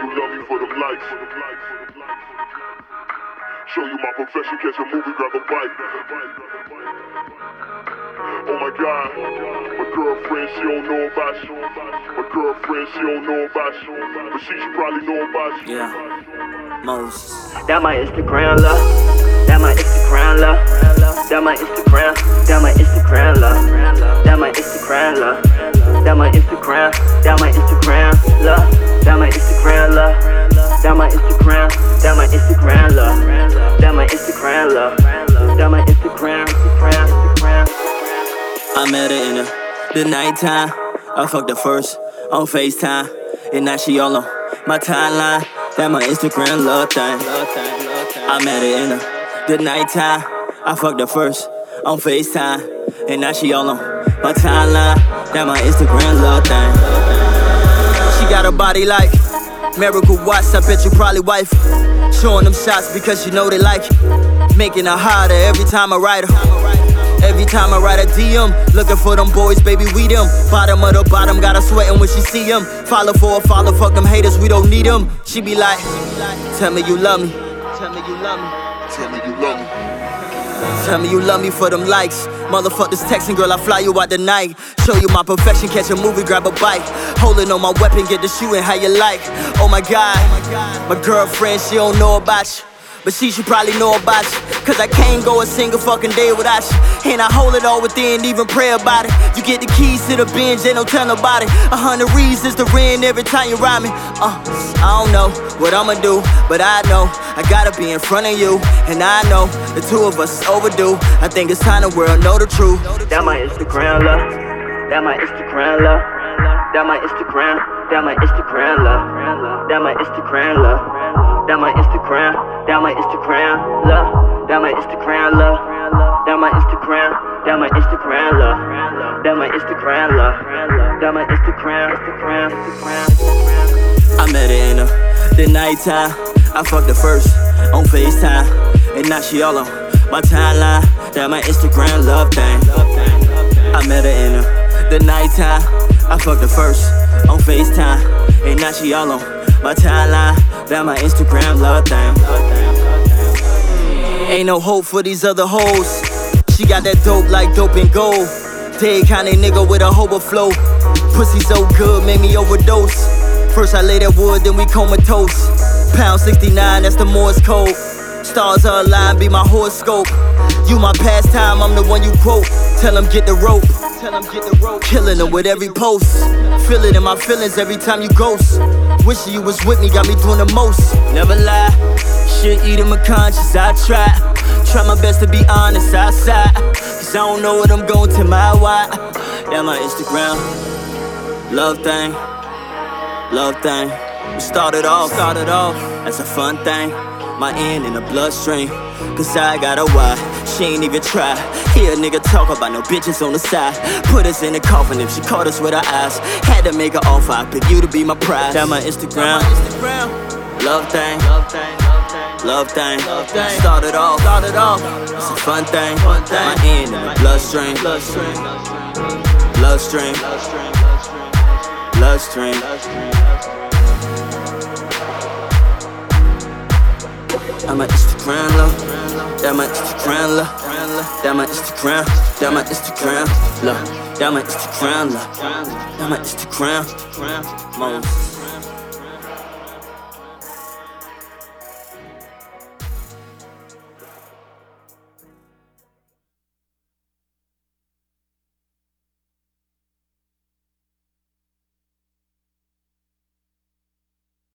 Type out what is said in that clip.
you love me for them likes. Show you my profession, catch a movie, grab a bite. Oh my God, my girlfriend, she don't know about you. My girlfriend, she don't know about you, but she should probably know about you. Yeah, Moses. That my Instagram love. That my Instagram love. That my Instagram. That my Instagram love. That my Instagram love. That my Instagram. That my Instagram love. That my Instagram love. That my Instagram. That my Instagram love. That my Instagram love. That my Instagram. I met her in the nighttime. I fucked her first on FaceTime, and now she all on my timeline. That my Instagram love thing. I met her in the nighttime. I fucked her first on FaceTime, and now she all on my timeline. That my Instagram love thing. She got a body like Miracle Watts. I bet you probably wife. Showing them shots because you know they like it. Making her harder every time I write her. Every time I write a DM, looking for them boys, baby, we them. Bottom of the bottom, got her sweating when she see them. Follow for a follow, fuck them haters, we don't need them. She be like, tell me you love me. Tell me you love me. Tell me you love me. Tell me you love me for them likes. Motherfuck this texting, girl, I fly you out the night. Show you my perfection, catch a movie, grab a bite. Holding on my weapon, get the shooting how you like. Oh my God, my girlfriend, she don't know about you, but she should probably know about you. Cause I can't go a single fucking day without you. And I hold it all within, even pray about it. You get the keys to the binge, ain't no tell nobody. 100 reasons to win every time you rhyme me. I don't know what I'ma do, but I know I gotta be in front of you. And I know the two of us is overdue. I think it's time the world know the truth. That my Instagram love. That my Instagram love. That my Instagram. That my Instagram love. That my Instagram love. That my Instagram. That my Instagram love. That my Instagram love. That my Instagram. That my Instagram love. That my Instagram love. That my Instagram. I met her in the nighttime. I fucked her first on FaceTime, and now she all on my timeline. That my Instagram love thing. I met her in the nighttime. I fucked her first on FaceTime, and now she all on my timeline. That my Instagram love thing. Ain't no hope for these other hoes. She got that dope like dope and gold. Dead kinda nigga with a hobo flow. Pussy so good, made me overdose. First I lay that wood, then we comatose. Pound 69, that's the Morse code. Stars are aligned, be my horoscope. You my pastime, I'm the one you quote. Tell them get the rope. Killing them with every post. Feel it in my feelings every time you ghost. Wishing you was with me, got me doing the most. Never lie, shit eating my conscience, I try my best to be honest outside. Cause I don't know what I'm going to my why. Yeah, my Instagram love thing. We started off as a fun thing. My end in the bloodstream, cause I got a why. She ain't even try. Hear a nigga talk about no bitches on the side. Put us in the coffin if she caught us with her eyes. Had to make her offer, I pick you to be my prize. That my Instagram love thing. Started off it's a fun thing. My end in the bloodstream. I'm my Instagram love. That my Instagram love. That my Instagram. That my Instagram love. That my Instagram love. That my Instagram. Moses.